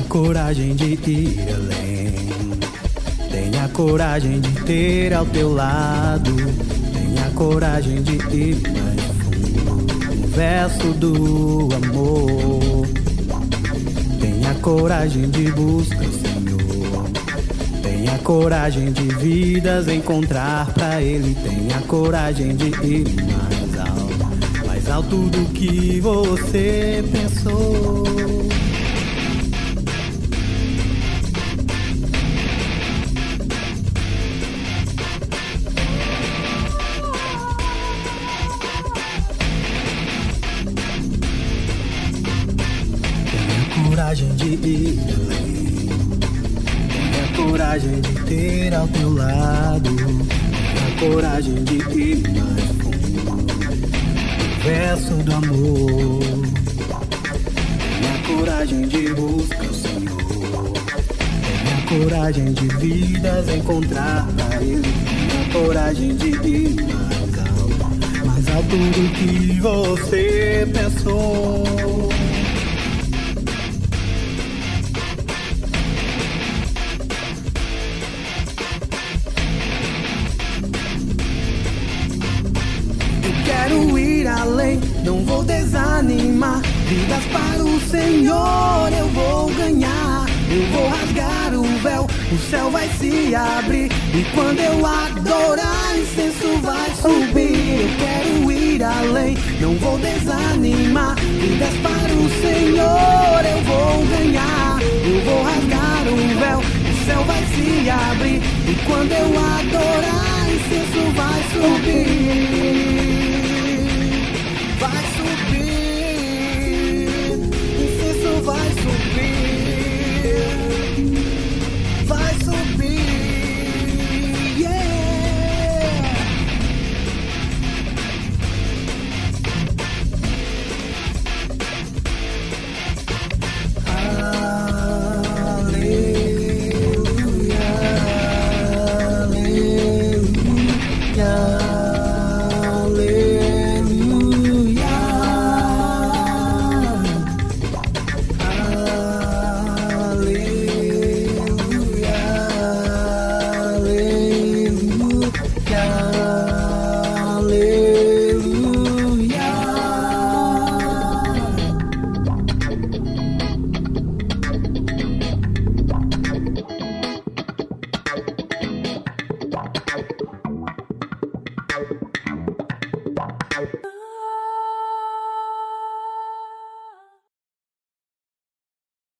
coragem de ir além. Tenha coragem de ter ao teu lado. Tenha coragem de ir mais fundo no verso do amor. Tenha coragem de buscar o Senhor. Tenha coragem de vidas encontrar pra Ele. Tenha coragem de ir mais alto do que você pensou. Coragem de ir além. Tenha coragem de ter ao teu lado. Tenha coragem de ir mais fundo no verso do amor. Tenha coragem de buscar o Senhor. Tenha coragem de vidas encontrar pra Ele. Tenha coragem de ir mais alto do que você pensou. Quero ir além, não vou desanimar. Vidas para o Senhor eu vou ganhar. Eu vou rasgar o véu, o céu vai se abrir. E quando eu adorar, incenso vai subir. Eu quero ir além, não vou desanimar. Vidas para o Senhor eu vou ganhar. Eu vou rasgar o véu, o céu vai se abrir. E quando eu adorar, incenso vai subir. Vai subir, incenso vai subir, vai subir, yeah. Aleluia, aleluia. You